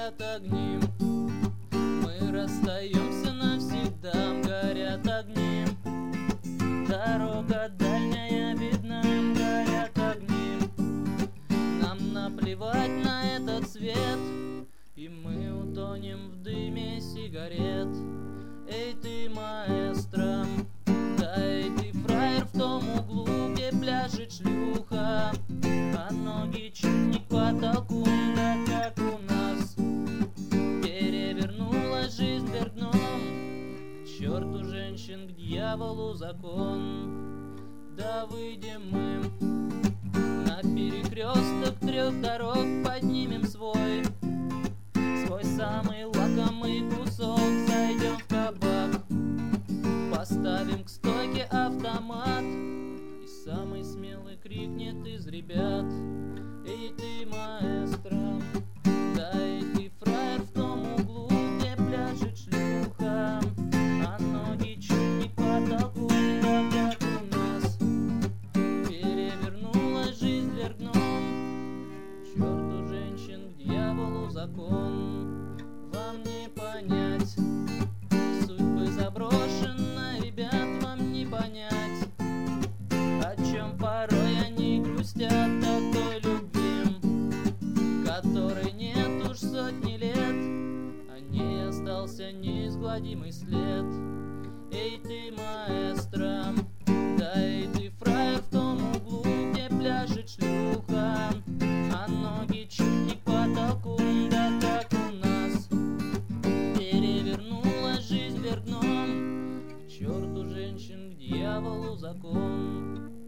горят огни. Мы расстаемся навсегда, горят огни. Дорога дальняя видна, горят огни. Нам наплевать на этот свет, и мы утонем в дыме сигарет. Эй ты, маэстро, да эй ты, фраер в том углу, где пляшет шлюха, а ноги чуть не к потолку, да как у нас перевернулась жизнь вверх дном. К черту женщин, к дьяволу закон. Да выйдем мы на перекресток 3 дорог, поднимем свой самый лакомый кусок, зайдем в кабак, поставим к стойке автомат, и самый смелый крикнет из ребят: эй ты, маэстро, да эй ты, фраер в том углу, где пляшет шлюха, а ноги чуть не к потолку, да как у нас перевернулась жизнь вверх дном. К черту женщин, к дьяволу закон. Вам не понять судьбы заброшенной, ребят, вам не понять, о чем порой они грустят, о той любви, которой нет уж сотни лет, о ней остался неизгладимый след. Эй ты, маэстро, да эй ты, фраер в том углу, где пляшет шлюха, а ноги чуть не к потолку, да как у нас перевернулась жизнь вверх дном. К черту женщин, к дьяволу закон.